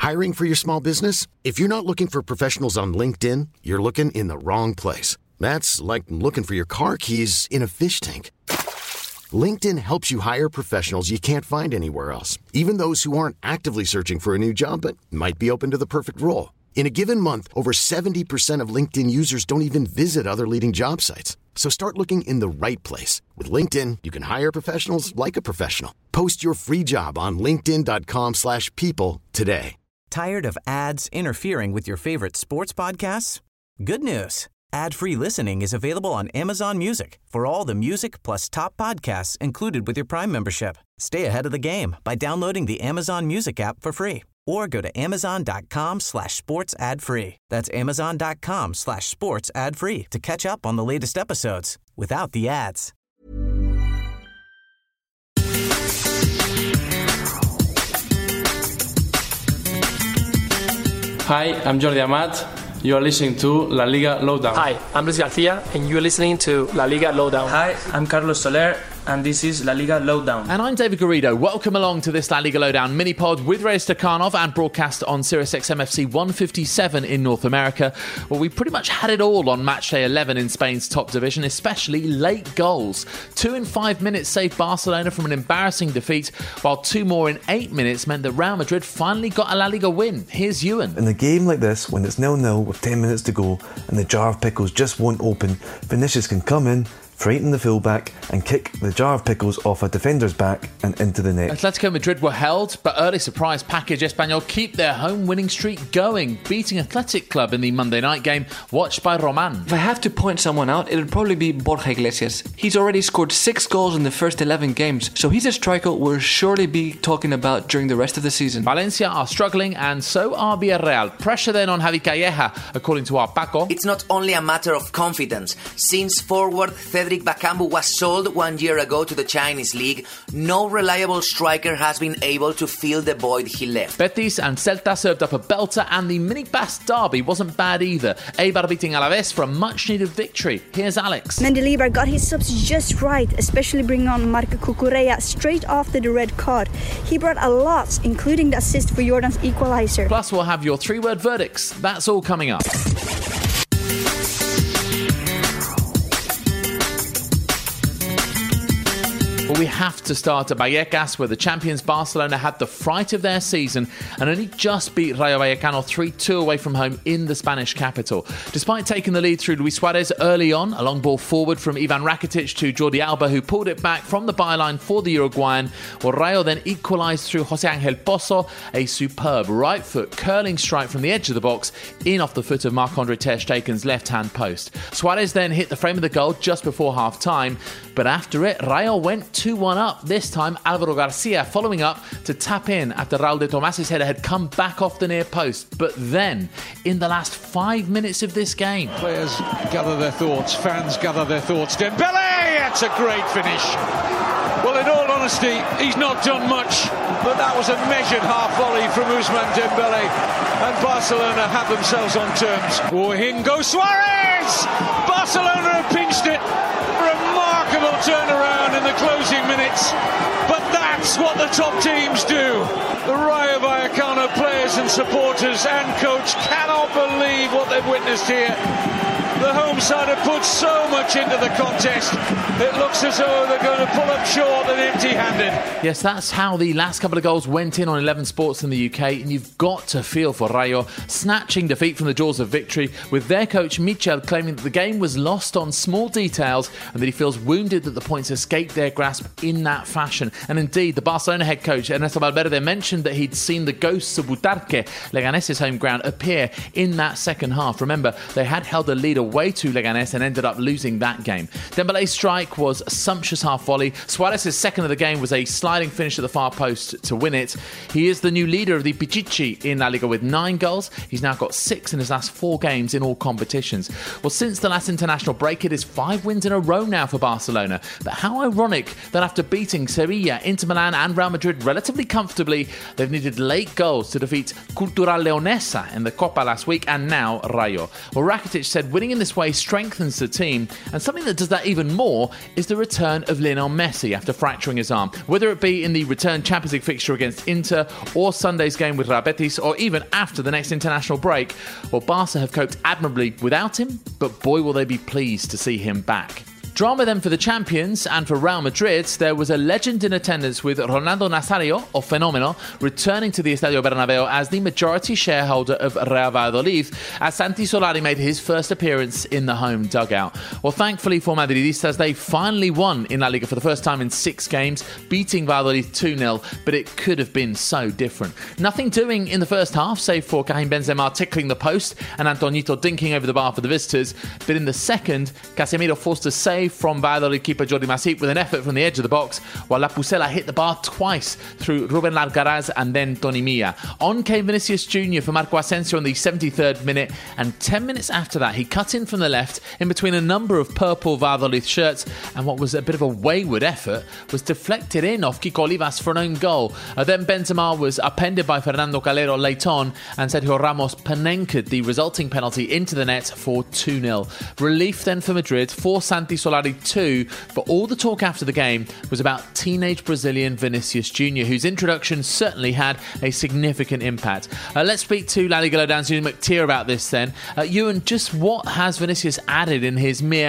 Hiring for your small business? If you're not looking for professionals on LinkedIn, you're looking in the wrong place. That's like looking for your car keys in a fish tank. LinkedIn helps you hire professionals you can't find anywhere else, even those who aren't actively searching for a new job but might be open to the perfect role. In a given month, over 70% of LinkedIn users don't even visit other leading job sites. So start looking in the right place. With LinkedIn, you can hire professionals like a professional. Post your free job on linkedin.com/people today. Tired of ads interfering with your favorite sports podcasts? Good news. Ad-free listening is available on Amazon Music for all the music plus top podcasts included with your Prime membership. Stay ahead of the game by downloading the Amazon Music app for free or go to amazon.com/sports ad free. That's amazon.com/sports ad free to catch up on the latest episodes without the ads. Hi, I'm Jordi Amat. You are listening to La Liga Lowdown. Hi, I'm Luis Garcia, and you are listening to La Liga Lowdown. Hi, I'm Carlos Soler, and this is La Liga Lowdown. And I'm David Garrido. Welcome along to this La Liga Lowdown mini-pod with Ray Stakhanov and broadcast on SiriusXM FC 157 in North America. Well, we pretty much had it all on matchday 11 in Spain's top division, especially late goals. 2 in 5 minutes saved Barcelona from an embarrassing defeat, while 2 more in 8 minutes meant that Real Madrid finally got a La Liga win. Here's Ewan. In a game like this, when it's 0-0 with 10 minutes to go and the jar of pickles just won't open, Vinicius can come in, frighten the fullback and kick the jar of pickles off a defender's back and into the net. Atletico Madrid were held, but early surprise package Espanyol keep their home winning streak going, beating Athletic Club in the Monday night game, watched by Roman. If I have to point someone out, it would probably be Borja Iglesias. He's already scored 6 goals in the first 11 games, so he's a striker we'll surely be talking about during the rest of the season. Valencia are struggling, and so are Villarreal. Pressure then on Javi Calleja, according to our Paco. It's not only a matter of confidence. Since forward Cedric Bakambu was sold 1 year ago to the Chinese league, no reliable striker has been able to fill the void he left. Betis and Celta served up a belter, and the mini-Bas derby wasn't bad either. Eibar beating Alaves for a much-needed victory. Here's Alex. Mendilibar got his subs just right, especially bringing on Marco Cucurella straight after the red card. He brought a lot, including the assist for Jordan's equaliser. Plus, we'll have your 3-word verdicts. That's all coming up. Well, we have to start at Vallecas, where the champions Barcelona had the fright of their season and only just beat Rayo Vallecano 3-2 away from home in the Spanish capital. Despite taking the lead through Luis Suarez early on, a long ball forward from Ivan Rakitic to Jordi Alba, who pulled it back from the byline for the Uruguayan. Well, Rayo then equalised through Jose Angel Pozo, a superb right foot curling strike from the edge of the box, in off the foot of Marc-Andre Ter Stegen's left-hand post. Suarez then hit the frame of the goal just before half-time, but after it, Rayo went 2-1 up. This time, Alvaro Garcia following up to tap in after Raul de Tomas's header had come back off the near post. But then, in the last 5 minutes of this game, players gather their thoughts, fans gather their thoughts. Dembele! It's a great finish. Well, in all honesty, he's not done much, but that was a measured half volley from Ousmane Dembele, and Barcelona have themselves on terms. Oh, in goes Suarez! Barcelona have pinched it. Remarkable turnaround in the closing minutes, but that's what the top teams do. The Rayo Vallecano players and supporters and coach cannot believe what they've witnessed here. The home side have put so much into the contest. It looks as though they're going to pull up short and empty-handed. Yes, that's how the last couple of goals went in on 11 Sports in the UK, and you've got to feel for Rayo, snatching defeat from the jaws of victory, with their coach Michel claiming that the game was lost on small details and that he feels wounded that the points escaped their grasp in that fashion. And indeed, the Barcelona head coach Ernesto Valverde mentioned that he'd seen the ghosts of Butarque, Leganes' home ground, appear in that second half. Remember, they had held a lead away to Leganes and ended up losing that game. Dembele's strike was a sumptuous half volley. Suarez's second of the game was a sliding finish at the far post to win it. He is the new leader of the Pichichi in La Liga with 9 goals. He's now got 6 in his last 4 games in all competitions. Well, since the last international break, it is 5 wins in a row now for Barcelona. But how ironic that after beating Sevilla, Inter Milan and Real Madrid relatively comfortably, they've needed late goals to defeat Cultural Leonesa in the Copa last week, and now Rayo. Well, Rakitic said winning in in this way strengthens the team, and something that does that even more is the return of Lionel Messi after fracturing his arm. Whether it be in the return Champions League fixture against Inter, or Sunday's game with Real Betis, or even after the next international break, well, Barca have coped admirably without him, but boy will they be pleased to see him back. Drama then for the champions, and for Real Madrid, there was a legend in attendance with Ronaldo Nazario, or Fenomeno, returning to the Estadio Bernabeu as the majority shareholder of Real Valladolid, as Santi Solari made his first appearance in the home dugout. Well, thankfully for Madridistas, they finally won in La Liga for the first time in 6 games, beating Valladolid 2-0, but it could have been so different. Nothing doing in the first half, save for Karim Benzema tickling the post and Antoñito dinking over the bar for the visitors, but in the second, Casemiro forced a save from Valladolid keeper Jordi Masip with an effort from the edge of the box, while La Pucela hit the bar twice through Ruben Alcaraz and then Tony Milla. On came Vinicius Jr. for Marco Asensio in the 73rd minute, and 10 minutes after that he cut in from the left in between a number of purple Valladolid shirts, and what was a bit of a wayward effort was deflected in off Kiko Olivas for an own goal. Then Benzema was upended by Fernando Calero late on, and Sergio Ramos panenkered the resulting penalty into the net for 2-0. Relief then for Madrid, for Santi Solari 2, but all the talk after the game was about teenage Brazilian Vinicius Jr., whose introduction certainly had a significant impact. Let's speak to La Liga Lowdown's Ewan McTeer about this then. Ewan, just what has Vinicius added in his mere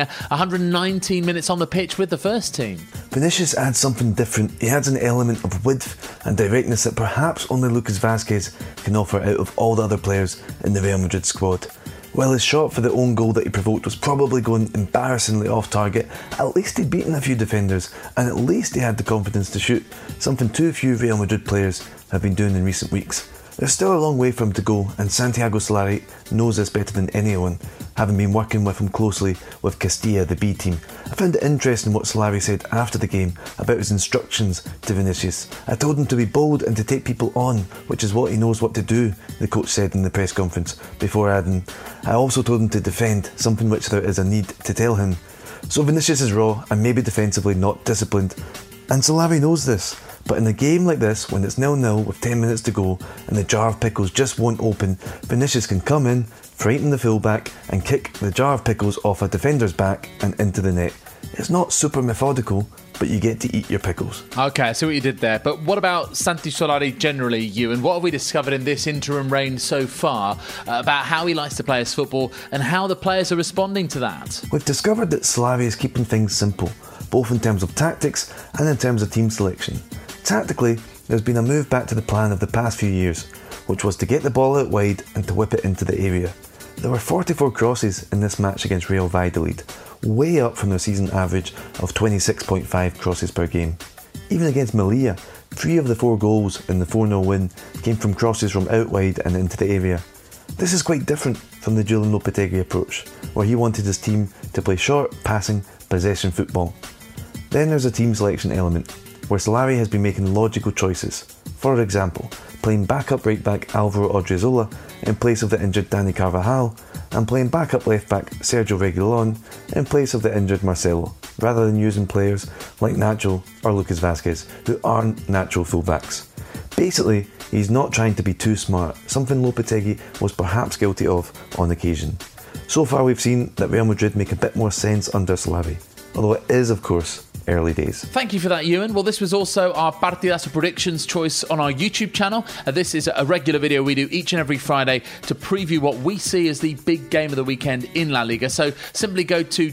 119 minutes on the pitch with the first team? Vinicius adds something different. He adds an element of width and directness that perhaps only Lucas Vazquez can offer out of all the other players in the Real Madrid squad. While his shot for the own goal that he provoked was probably going embarrassingly off target, at least he'd beaten a few defenders, and at least he had the confidence to shoot, something too few Real Madrid players have been doing in recent weeks. There's still a long way for him to go, and Santiago Solari knows this better than anyone, having been working with him closely with Castilla, the B team. I found it interesting what Solari said after the game about his instructions to Vinicius. I told him to be bold and to take people on, which is what he knows what to do, the coach said in the press conference, before adding, I also told him to defend, something which there is a need to tell him. So Vinicius is raw and maybe defensively not disciplined, and Solari knows this. But in a game like this, when it's 0-0 with 10 minutes to go and the jar of pickles just won't open, Vinicius can come in, frighten the fullback and kick the jar of pickles off a defender's back and into the net. It's not super methodical, but you get to eat your pickles. Okay, I see what you did there. But what about Santi Solari generally, Ewan? What have we discovered in this interim reign so far about how he likes to play his football and how the players are responding to that? We've discovered that Solari is keeping things simple, both in terms of tactics and in terms of team selection. Tactically, there's been a move back to the plan of the past few years, which was to get the ball out wide and to whip it into the area. There were 44 crosses in this match against Real Valladolid, way up from their season average of 26.5 crosses per game. Even against Melilla, 3 of the 4 goals in the 4-0 win came from crosses from out wide and into the area. This is quite different from the Julen Lopetegui approach, where he wanted his team to play short, passing, possession football. Then there's a team selection element, where Solari has been making logical choices. For example, playing backup right back Alvaro Odriozola in place of the injured Dani Carvajal, and playing backup left back Sergio Reguilon in place of the injured Marcelo, rather than using players like Nacho or Lucas Vazquez, who aren't natural fullbacks. Basically, he's not trying to be too smart, something Lopetegui was perhaps guilty of on occasion. So far we've seen that Real Madrid make a bit more sense under Solari, although it is, of course, early days. Thank you for that, Ewan. Well, this was also our Partidazo predictions choice on our YouTube channel. This is a regular video we do each and every Friday to preview what we see as the big game of the weekend in La Liga. So simply go to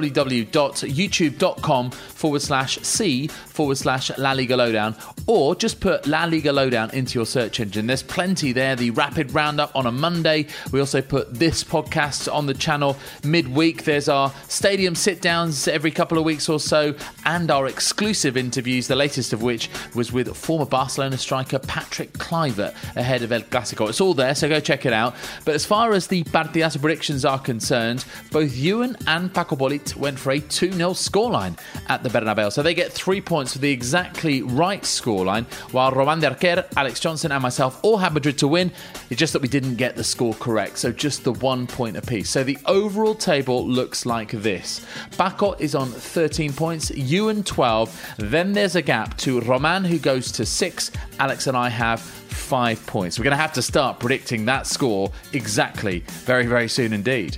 www.youtube.com/C/La Liga Lowdown, or just put La Liga Lowdown into your search engine. There's plenty there. The rapid roundup on a Monday. We also put this podcast on the channel midweek. There's our stadium sit-downs every couple of weeks or so, and our exclusive interviews, the latest of which was with former Barcelona striker Patrick Kluivert ahead of El Clásico. It's all there, so go check it out. But as far as the Partidazo predictions are concerned, both Ewan and Paco Bolit went for a 2-0 scoreline at the Bernabeu. So they get 3 points for the exactly right scoreline, while Roman de Arquer, Alex Johnson and myself all had Madrid to win. It's just that we didn't get the score correct, so just the 1 point apiece. So the overall table looks like this. Paco is on 13 points, and 12. Then there's a gap to Roman, who goes to 6. Alex and I have 5 points. We're going to have to start predicting that score exactly very, very soon indeed.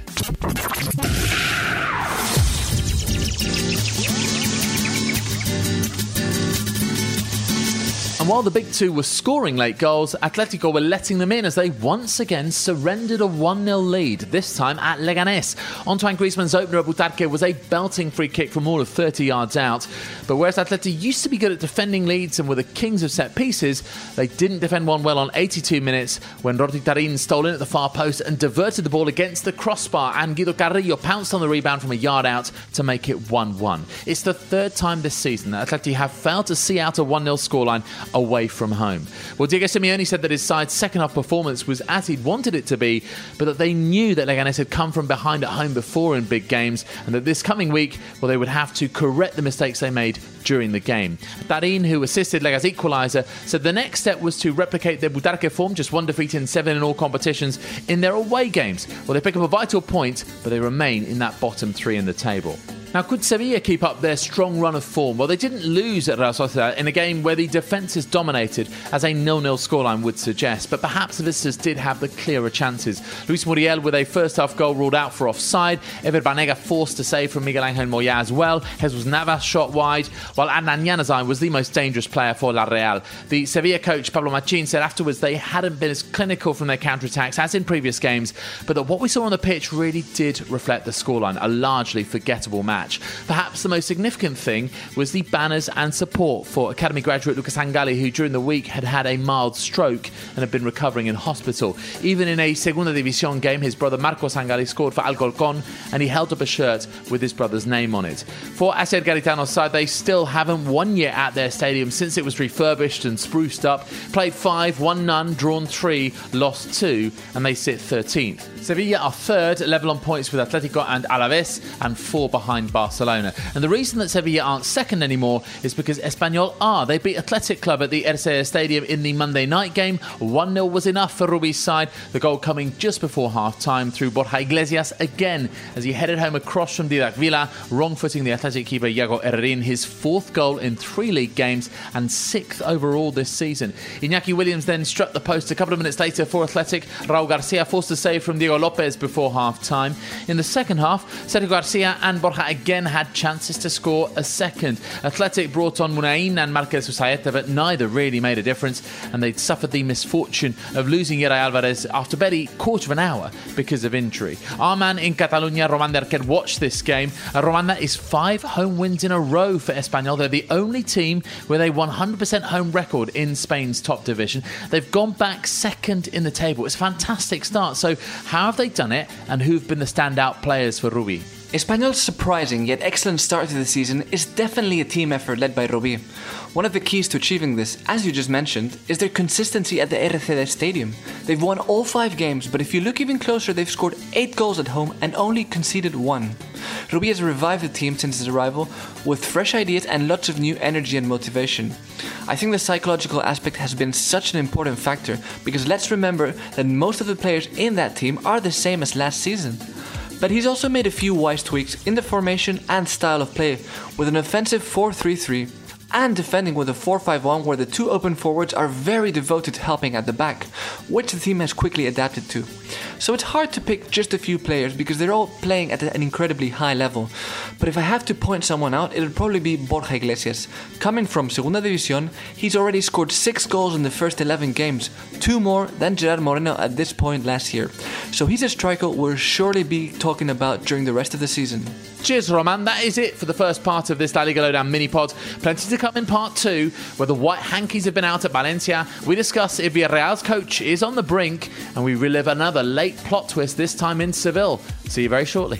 And while the big two were scoring late goals, Atletico were letting them in as they once again surrendered a 1-0 lead, this time at Leganés. Antoine Griezmann's opener at Butarque was a belting free kick from all of 30 yards out. But whereas Atleti used to be good at defending leads and were the kings of set pieces, they didn't defend one well on 82 minutes when Rodri Tarín stole in at the far post and diverted the ball against the crossbar, and Guido Carrillo pounced on the rebound from a yard out to make it 1-1. It's the third time this season that Atleti have failed to see out a 1-0 scoreline away from home. Well, Diego Simeone said that his side's second-half performance was as he'd wanted it to be, but that they knew that Leganés had come from behind at home before in big games, and that this coming week, well, they would have to correct the mistakes they made during the game. Tarín, who assisted Lega's equaliser, said the next step was to replicate their Butarque form, just 1 defeat in 7 in all competitions, in their away games. Well, they pick up a vital point, but they remain in that bottom 3 in the table. Now, could Sevilla keep up their strong run of form? Well, they didn't lose at Real Sociedad in a game where the defence is dominated, as a 0-0 scoreline would suggest, but perhaps the visitors did have the clearer chances. Luis Muriel with a first-half goal ruled out for offside, Ever Banega forced to save from Miguel Angel Moya as well, Jesus Navas shot wide, while Adnan Januzaj was the most dangerous player for La Real. The Sevilla coach Pablo Machin said afterwards they hadn't been as clinical from their counter-attacks as in previous games, but that what we saw on the pitch really did reflect the scoreline, a largely forgettable match. Perhaps the most significant thing was the banners and support for Academy graduate Lucas Angali, who during the week had a mild stroke and had been recovering in hospital. Even in a Segunda División game, his brother Marcos Angali scored for Alcorcón, and he held up a shirt with his brother's name on it. For Asier Garitano's side, they still haven't won yet at their stadium since it was refurbished and spruced up. Played 5, won none, drawn 3, lost 2, and they sit 13th. Sevilla are third, level on points with Atletico and Alaves, and 4 behind Barcelona. And the reason that Sevilla aren't second anymore is because Espanyol are. They beat Athletic Club at the Ercilla Stadium in the Monday night game. 1-0 was enough for Rubi's side, the goal coming just before half-time through Borja Iglesias again as he headed home across from Didac Villa, wrong-footing the Athletic keeper Iago Herrerin, his 4th goal in 3 league games and 6th overall this season. Iñaki Williams then struck the post a couple of minutes later for Athletic. Raul Garcia forced a save from Diego Lopez before half-time. In the second half, Sergio Garcia and Borja again had chances to score a second. Athletic brought on Munain and Marquez Usaeta, but neither really made a difference, and they'd suffered the misfortune of losing Yeray Alvarez after barely a quarter of an hour because of injury. Our man in Catalonia, Roman Derquet, watched this game. Roman, that is 5 home wins in a row for Espanyol. They're the only team with a 100% home record in Spain's top division. They've gone back second in the table. It's a fantastic start. So how have they done it, and who've been the standout players for Rubi? Espanyol's surprising yet excellent start to the season is definitely a team effort led by Rubi. One of the keys to achieving this, as you just mentioned, is their consistency at the Ercilla Stadium. They've won all 5 games, but if you look even closer, they've scored 8 goals at home and only conceded 1. Rubi has revived the team since his arrival with fresh ideas and lots of new energy and motivation. I think the psychological aspect has been such an important factor, because let's remember that most of the players in that team are the same as last season. But he's also made a few wise tweaks in the formation and style of play, with an offensive 4-3-3 and defending with a 4-5-1 where the 2 open forwards are very devoted to helping at the back, which the team has quickly adapted to. So it's hard to pick just a few players because they're all playing at an incredibly high level. But if I have to point someone out, it'll probably be Borja Iglesias. Coming from Segunda División, he's already scored 6 goals in the first 11 games, 2 more than Gerard Moreno at this point last year. So he's a striker we'll surely be talking about during the rest of the season. Cheers, Roman. That is it for the first part of this La Liga Lowdown mini-pod. Plenty to come in part 2, where the White Hankies have been out at Valencia. We discuss if Villarreal's coach is on the brink, and we relive another late plot twist, this time in Seville. See you very shortly.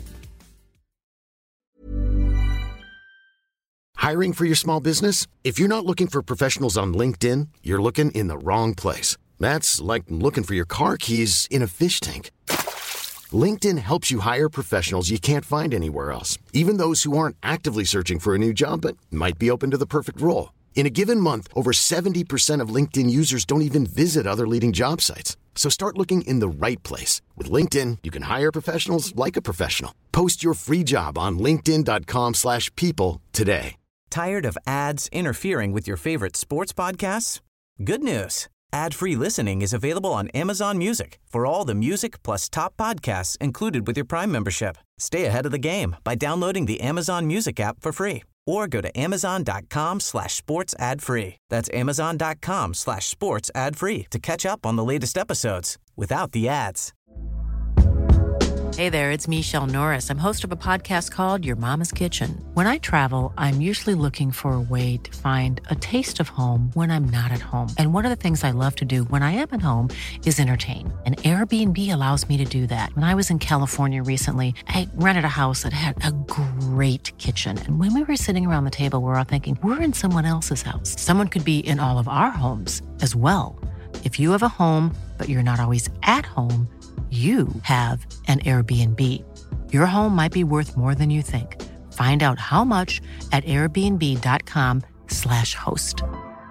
Hiring for your small business? If you're not looking for professionals on LinkedIn, you're looking in the wrong place. That's like looking for your car keys in a fish tank. LinkedIn helps you hire professionals you can't find anywhere else, even those who aren't actively searching for a new job but might be open to the perfect role. In a given month, over 70% of LinkedIn users don't even visit other leading job sites. So start looking in the right place. With LinkedIn, you can hire professionals like a professional. Post your free job on linkedin.com/people today. Tired of ads interfering with your favorite sports podcasts? Good news. Ad-free listening is available on Amazon Music for all the music plus top podcasts included with your Prime membership. Stay ahead of the game by downloading the Amazon Music app for free or go to amazon.com/sports ad free. That's amazon.com/sports ad free to catch up on the latest episodes without the ads. Hey there, it's Michelle Norris. I'm host of a podcast called Your Mama's Kitchen. When I travel, I'm usually looking for a way to find a taste of home when I'm not at home. And one of the things I love to do when I am at home is entertain. And Airbnb allows me to do that. When I was in California recently, I rented a house that had a great kitchen. And when we were sitting around the table, we were all thinking, we're in someone else's house. Someone could be in all of our homes as well. If you have a home, but you're not always at home, you have an Airbnb. Your home might be worth more than you think. Find out how much at airbnb.com/host.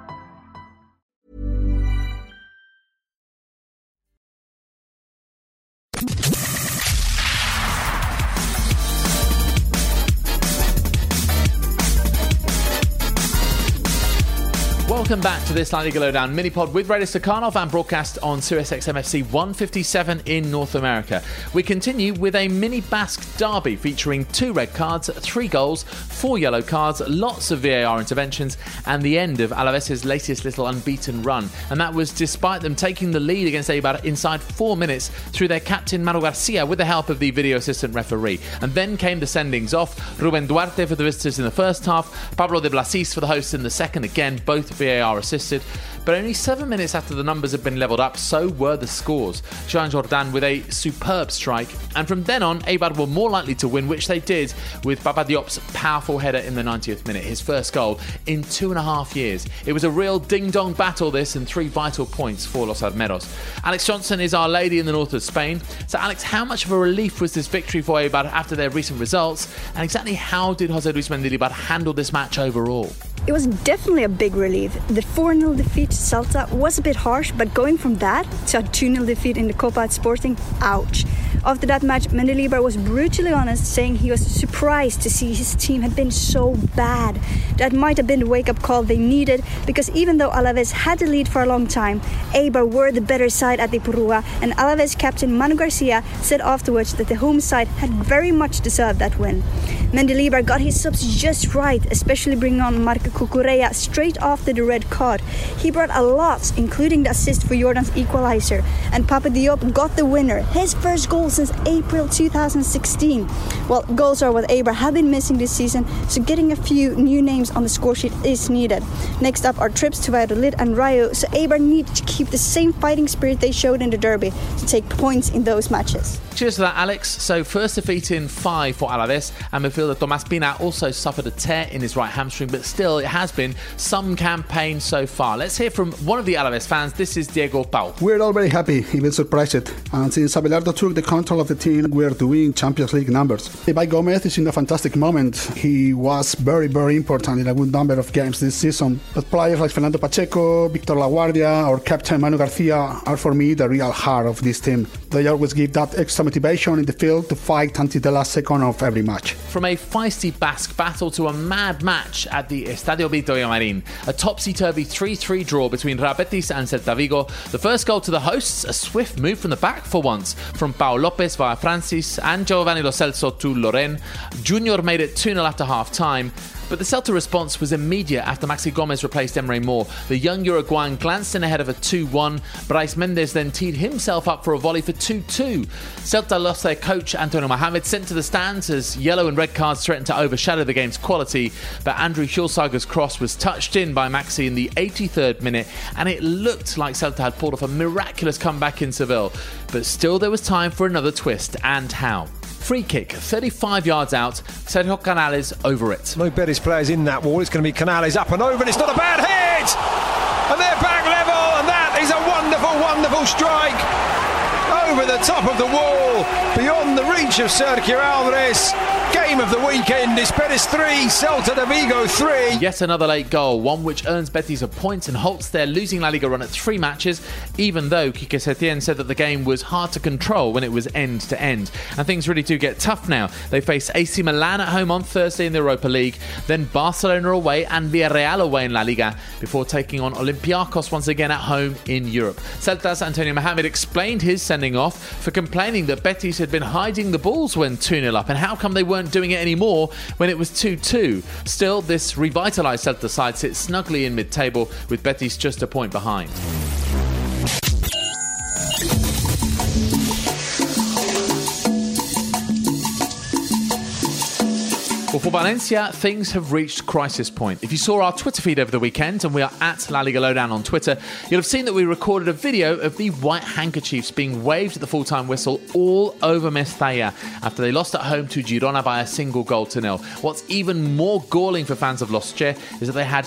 Welcome back to this La Liga Lowdown mini-pod with Radio Stakhanov and broadcast on SiriusXM FC 157 in North America. We continue with a mini Basque derby featuring 2 red cards, 3 goals, 4 yellow cards, lots of VAR interventions, and the end of Alaves' latest little unbeaten run. And that was despite them taking the lead against Eibar inside 4 minutes through their captain Manu Garcia with the help of the video assistant referee. And then came the sendings off. Ruben Duarte for the visitors in the first half, Pablo de Blasis for the hosts in the second, again both VAR assisted. But only 7 minutes after the numbers had been levelled up, so were the scores. Jean Jordan with a superb strike, and from then on, Eibar were more likely to win, which they did with Papa Diop's powerful header in the 90th minute, his first goal in 2.5 years. It was a real ding-dong battle, this, and 3 vital points for Los Armeros. Alex Johnson is our lady in the north of Spain. So, Alex, how much of a relief was this victory for Eibar after their recent results, and exactly how did José Luis Mendilibar handle this match overall? It was definitely a big relief. The 4-0 defeat to Celta was a bit harsh, but going from that to a 2-0 defeat in the Copa at Sporting, ouch. After that match, Mendilibar was brutally honest, saying he was surprised to see his team had been so bad. That might have been the wake-up call they needed, because even though Alaves had the lead for a long time, Eibar were the better side at Ipurúa, and Alaves captain Manu Garcia said afterwards that the home side had very much deserved that win. Mendilibar got his subs just right, especially bringing on Marco Cucurella straight after the red card. He brought a lot, including the assist for Jordan's equaliser, and Papa Diop got the winner, his first goal since April 2016. Well, goals are what Eibar have been missing this season, so getting a few new names on the scoresheet is needed. Next up are trips to Valladolid and Rayo, so Eibar need to keep the same fighting spirit they showed in the derby to take points in those matches. Cheers for that, Alex. So first defeat in 5 for Alaves, and midfielder Tomás Pina also suffered a tear in his right hamstring, but still it has been some campaign so far. Let's hear from one of the Alaves fans. This is Diego Pau. We're all very happy, even surprised, and since Abelardo took the control of the team, we're doing Champions League numbers. Ibai Gomez is in a fantastic moment. He was very, very important in a good number of games this season, but players like Fernando Pacheco, Victor Laguardia or captain Manu Garcia are for me the real heart of this team. They always give that extra motivation in the field to fight until the last second of every match. From a feisty Basque battle to a mad match at the Estadio Vitoria Marín, a topsy-turvy 3-3 draw between Real Betis and Celta Vigo. The first goal to the hosts, a swift move from the back for once, from Pau Lopez via Francis and Giovanni Lo Celso to Loren. Junior made it 2-0 after half-time. But the Celta response was immediate after Maxi Gomez replaced Emre Mor. The young Uruguayan glanced in ahead of a 2-1. Brais Mendes then teed himself up for a volley for 2-2. Celta lost their coach Antonio Mohamed, sent to the stands as yellow and red cards threatened to overshadow the game's quality. But Andrew Hjulsager's cross was touched in by Maxi in the 83rd minute, and it looked like Celta had pulled off a miraculous comeback in Seville. But still there was time for another twist, and how? Free kick, 35 yards out, Sergio Canales over it. No Betis players in that wall. It's going to be Canales up and over, and it's not a bad hit! And they're back level, and that is a wonderful, wonderful strike. over the top of the wall, beyond the reach of Sergio Alvarez. Game of the weekend is Betis 3, Celta de Vigo 3. Yet another late goal, one which earns Betis a point and halts their losing La Liga run at 3 matches, even though Quique Setién said that the game was hard to control when it was end to end. And things really do get tough now. They face AC Milan at home on Thursday in the Europa League, then Barcelona away and Villarreal away in La Liga, before taking on Olympiacos once again at home in Europe. Celta's Antonio Mohamed explained his sending off for complaining that Betis had been hiding the balls when 2-0 up, and how come they weren't doing it anymore when it was 2-2. Still, this revitalised Celta side sits snugly in mid-table, with Betis just a point behind. Well, for Valencia, things have reached crisis point. If you saw our Twitter feed over the weekend, and we are at La Liga Lowdown on Twitter, you'll have seen that we recorded a video of the white handkerchiefs being waved at the full-time whistle all over Mestalla after they lost at home to Girona by a single goal to nil. What's even more galling for fans of Los Che is that they had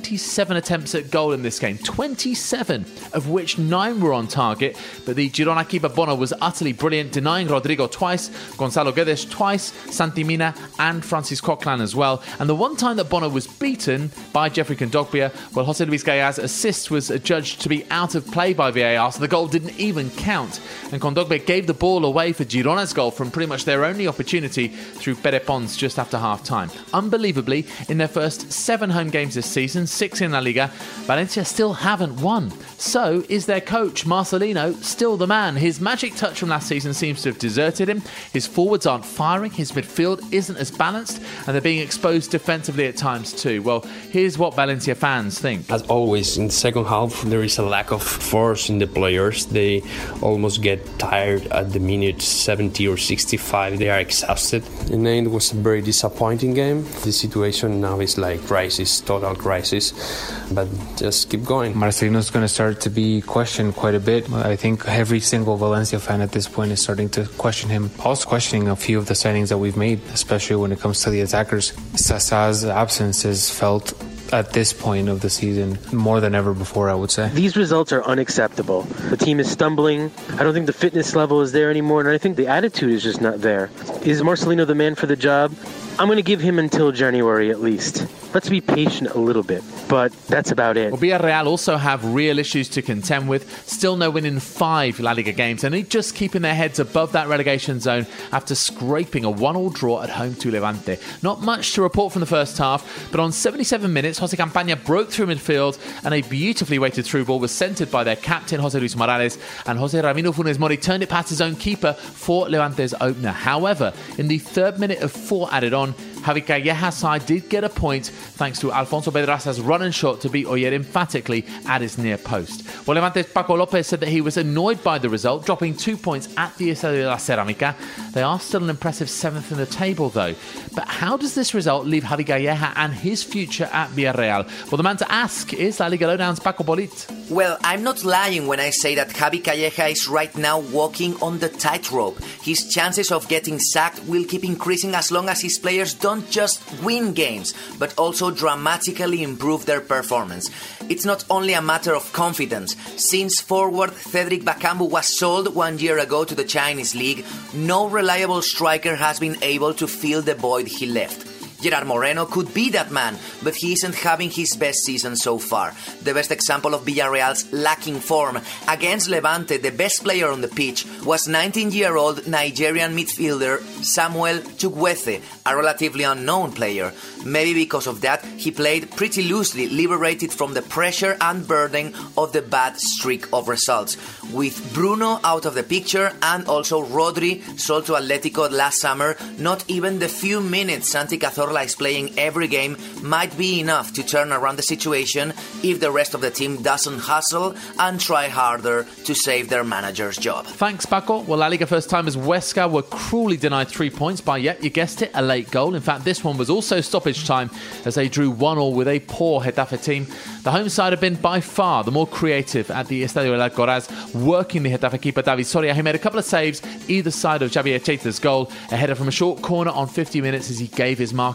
27 attempts at goal in this game. 27, of which 9 were on target, but the Girona keeper Bono was utterly brilliant, denying Rodrigo twice, Gonzalo Guedes twice, Santi Mina and Francis Coquelin as well. And the one time that Bono was beaten by Jeffrey Kondogbia, well, Jose Luis Galla's assist was adjudged to be out of play by VAR, so the goal didn't even count. And Kondogbia gave the ball away for Girona's goal from pretty much their only opportunity through Pere Pons just after half-time. Unbelievably, in their first 7 home games this season, 6 in La Liga, Valencia still haven't won. So is their coach, Marcelino, still the man? His magic touch from last season seems to have deserted him. His forwards aren't firing, his midfield isn't as balanced, and they're being exposed defensively at times too. Well, here's what Valencia fans think. As always, in the second half, there is a lack of force in the players. They almost get tired at the minute 70 or 65. They are exhausted. And then it was a very disappointing game. The situation now is like crisis, total crisis. But just keep going. Marcelino's going to start to be questioned quite a bit. I think every single Valencia fan at this point is starting to question him. Also questioning a few of the signings that we've made, especially when it comes to the attackers. Sasa's absence is felt at this point of the season more than ever before, I would say. These results are unacceptable. The team is stumbling. I don't think the fitness level is there anymore, and I think the attitude is just not there. Is Marcelino the man for the job? I'm going to give him until January at least. Let's be patient a little bit, but that's about it. Well, Villarreal also have real issues to contend with. Still no win in 5 La Liga games, and they're just keeping their heads above that relegation zone after scraping a 1-1 draw at home to Levante. Not much to report from the first half, but on 77 minutes, Jose Campaña broke through midfield, and a beautifully weighted through ball was centred by their captain, Jose Luis Morales, and Jose Ramiro Funes Mori turned it past his own keeper for Levante's opener. However, in the 3rd minute of 4 added on, Javi Calleja's side did get a point thanks to Alfonso Pedraza's run and shot to beat Oyer emphatically at his near post. Well, Levante's Paco Lopez said that he was annoyed by the result, dropping 2 points at the Estadio de la Cerámica. They are still an impressive 7th in the table, though. But how does this result leave Javi Calleja and his future at Villarreal? Well, the man to ask is La Liga Lowdown's Paco Bolit. Well, I'm not lying when I say that Javi Calleja is right now walking on the tightrope. His chances of getting sacked will keep increasing as long as his players don't just win games, but also dramatically improve their performance. It's not only a matter of confidence. Since forward Cedric Bakambu was sold 1 year ago to the Chinese league, no reliable striker has been able to fill the void he left. Gerard Moreno could be that man, but he isn't having his best season so far. The best example of Villarreal's lacking form against Levante, the best player on the pitch, was 19-year-old Nigerian midfielder Samuel Chukwueze, a relatively unknown player. Maybe because of that, he played pretty loosely, liberated from the pressure and burden of the bad streak of results. With Bruno out of the picture and also Rodri sold to Atletico last summer, not even the few minutes Santi Cazorla is playing every game might be enough to turn around the situation if the rest of the team doesn't hustle and try harder to save their manager's job. Thanks, Paco. Well, La Liga first-timers Huesca were cruelly denied 3 points by, yet you guessed it, a late goal. In fact, this one was also stoppage time as they drew 1-1 with a poor Getafe team. The home side have been by far the more creative at the Estadio El Alcoraz, working the Getafe keeper David Soria. He made a couple of saves either side of Xavier Cheita's goal, a header from a short corner on 50 minutes as he gave his mark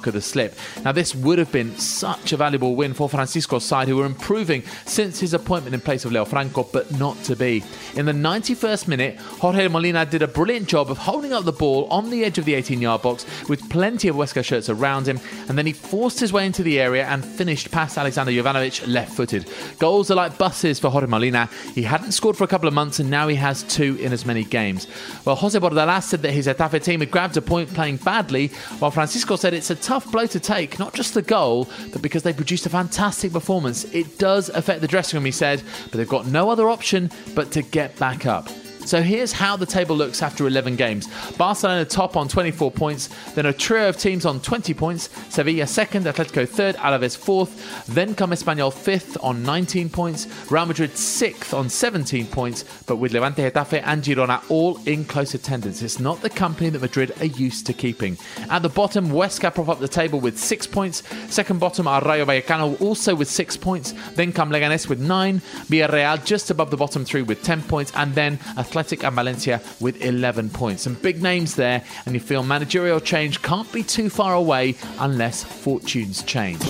mark of the slip. Now, this would have been such a valuable win for Francisco's side, who were improving since his appointment in place of Leo Franco, but not to be. In the 91st minute, Jorge Molina did a brilliant job of holding up the ball on the edge of the 18-yard box with plenty of Huesca shirts around him, and then he forced his way into the area and finished past Alexander Jovanovic left-footed. Goals are like buses for Jorge Molina. He hadn't scored for a couple of months, and now he has 2 in as many games. Well, Jose Bordalas said that his Getafe team had grabbed a point playing badly, while Francisco said it's a tough blow to take, not just the goal, but because they produced a fantastic performance. It does affect the dressing room, he said, but they've got no other option but to get back up. So here's how the table looks after 11 games. Barcelona top on 24 points, then a trio of teams on 20 points, Sevilla second, Atletico third, Alaves fourth, then come Espanyol fifth on 19 points, Real Madrid sixth on 17 points, but with Levante, Getafe and Girona all in close attendance. It's not the company that Madrid are used to keeping. At the bottom, Huesca prop up the table with 6 points, second bottom are Rayo Vallecano also with 6 points, then come Leganés with 9, Villarreal just above the bottom 3 with 10 points, and then Athletic and Valencia with 11 points. Some big names there, and you feel managerial change can't be too far away unless fortunes change.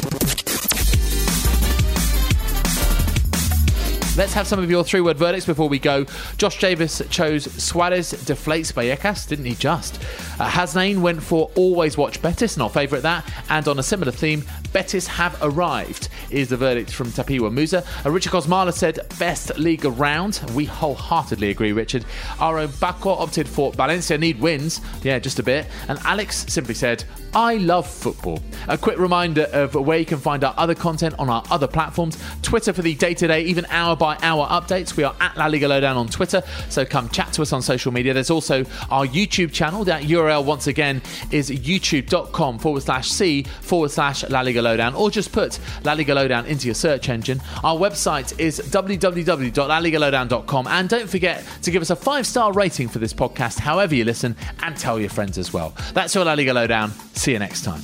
Let's have some of your 3-word verdicts before we go. Josh Davis chose Suarez deflates Vallecas, didn't he just? Hasnain went for always watch Betis, not favourite that. And on a similar theme, Betis have arrived, is the verdict from Tapiwa Musa. Richard Kosmala said best league around. We wholeheartedly agree, Richard. Aaron Bako opted for Valencia need wins. Yeah, just a bit. And Alex simply said, I love football. A quick reminder of where you can find our other content on our other platforms. Twitter for the day-to-day, even hour-by-hour updates. We are at La Liga Lowdown on Twitter, so come chat to us on social media. There's also our YouTube channel. That URL, once again, is youtube.com/C/La Liga Lowdown, or just put La Liga Lowdown into your search engine. Our website is www.laligalowdown.com, and don't forget to give us a 5-star rating for this podcast, however you listen, and tell your friends as well. That's your La Liga Lowdown. See you next time.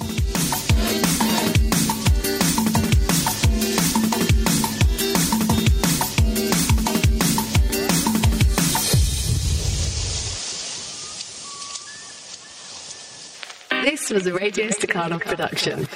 This was a Radio Staccato production.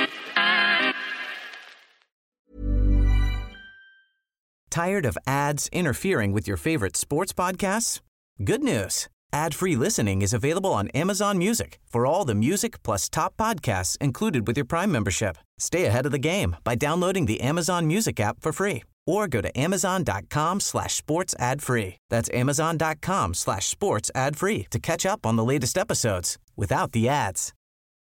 Tired of ads interfering with your favorite sports podcasts? Good news. Ad-free listening is available on Amazon Music for all the music plus top podcasts included with your Prime membership. Stay ahead of the game by downloading the Amazon Music app for free, or go to amazon.com/sports ad free. That's amazon.com/sports ad free to catch up on the latest episodes without the ads.